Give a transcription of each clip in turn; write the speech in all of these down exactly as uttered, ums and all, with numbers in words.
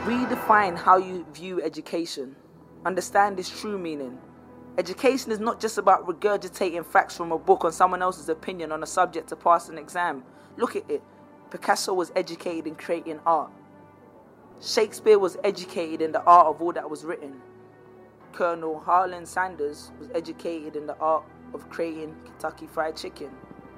Redefine how you view education. Understand its true meaning. Education is not just about regurgitating facts from a book on someone else's opinion on a subject to pass an exam. Look at it. Picasso was educated in creating art. Shakespeare was educated in the art of all that was written. Colonel Harlan Sanders was educated in the art of creating Kentucky Fried Chicken.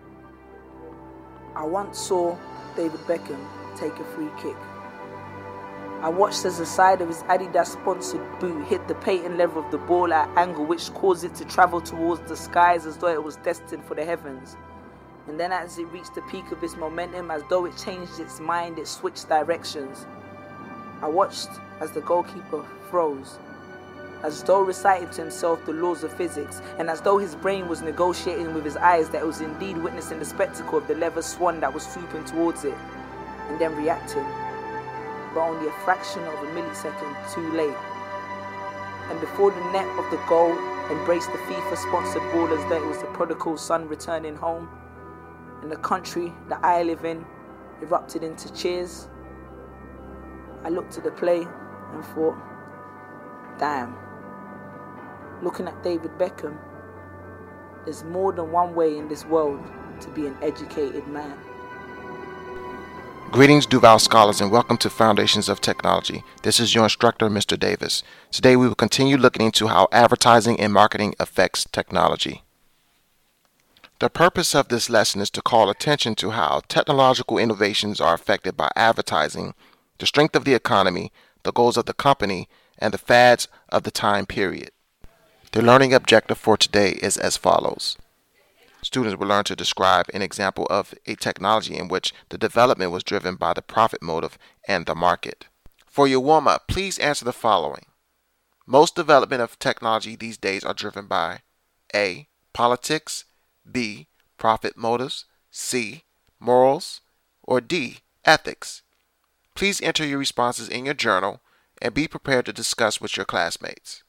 I once saw David Beckham take a free kick. I watched as the side of his Adidas sponsored boot hit the patent leather of the ball at an angle which caused it to travel towards the skies as though it was destined for the heavens. And then as it reached the peak of its momentum, as though it changed its mind, it switched directions. I watched as the goalkeeper froze, as though reciting to himself the laws of physics, and as though his brain was negotiating with his eyes that it was indeed witnessing the spectacle of the leather swan that was swooping towards it, and then reacting, but only a fraction of a millisecond too late. And before the net of the goal embraced the FIFA-sponsored ball as though it was the prodigal son returning home, and the country that I live in erupted into cheers, I looked at the play and thought, damn, looking at David Beckham, there's more than one way in this world to be an educated man. Greetings, Duval Scholars, and welcome to Foundations of Technology. This is your instructor, Mister Davis. Today we will continue looking into how advertising and marketing affects technology. The purpose of this lesson is to call attention to how technological innovations are affected by advertising, the strength of the economy, the goals of the company, and the fads of the time period. The learning objective for today is as follows. Students will learn to describe an example of a technology in which the development was driven by the profit motive and the market. For your warm-up, please answer the following. Most development of technology these days are driven by A. Politics, B. Profit motives, C. Morals, or D. Ethics. Please enter your responses in your journal and be prepared to discuss with your classmates.